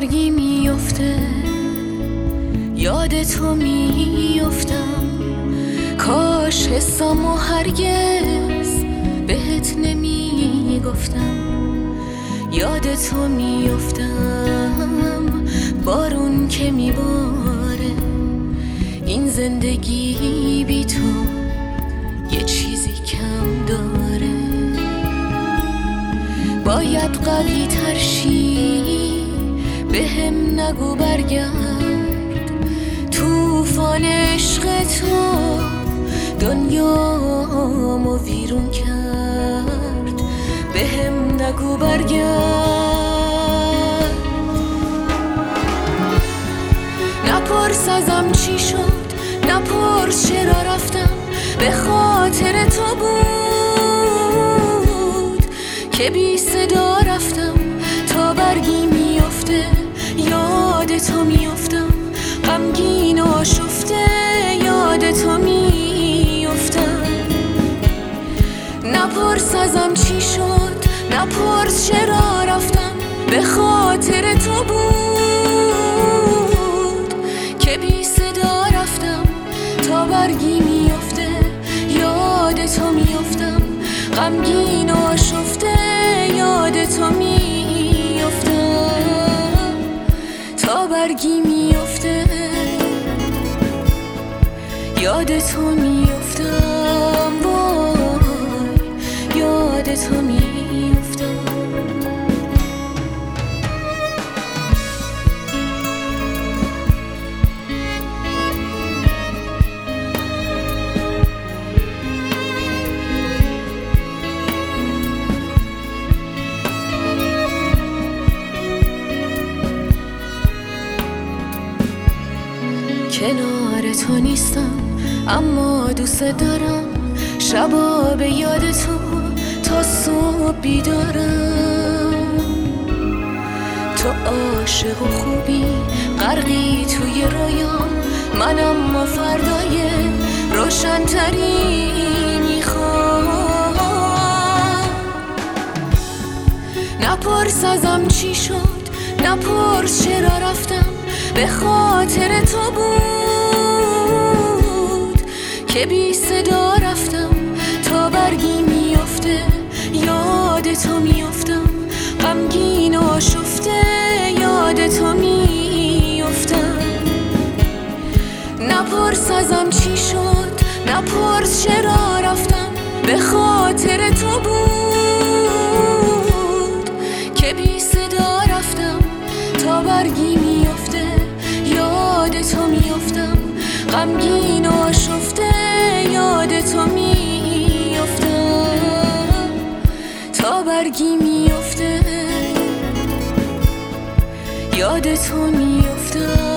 برگی میفته یاد تو میفتم، کاش حسامو هرگز بهت نمیگفتم. یاد تو میفتم بارون که میباره، این زندگی بی تو یه چیزی کم داره. باید قوی تر شی، بهم نگو برگرد، طوفان عشق تو دنیامو ویرون کرد. بهم نگو برگرد، نپرس ازم چی شد، نپرس چرا رفتم، به خاطر تو بود که بی صدا رفتم. تا برگی میفته یاد تو میفتم، غمگین و آشفته یاد تو میفتم. نپرس ازم چی شد، نپرس چرا رفتم، به خاطر تو بود که بی صدا رفتم. تا برگی میفته یاد تو میفتم، غمگین و آشفته یاد تو میفتم. تا برگی میفته یاد تو میفتم، وای یاد تو میفتم. کنار تو نیستم اما دوست دارم، شبا به یاد تو تا صبح بیدارم. تو عاشق و خوبی غرقی توی رویام، من اما فردای روشن‌تری میخوام. نپرس ازم چی شد، نپرس چرا رفتم، به خاطر تو بود که بی صدا رفتم. تا برگی میفته یاد تو میفتم، غمگین و آشفته یاد تو میفتم. نپرس ازم چی شد، نپرس چرا رفتم، به خاطر تو بود که بی صدا رفتم. تا برگی میفته یاد تو میفتم، غمگین و آشفته یاد تو میفتم. تا برگی میفته یاد تو میفتم.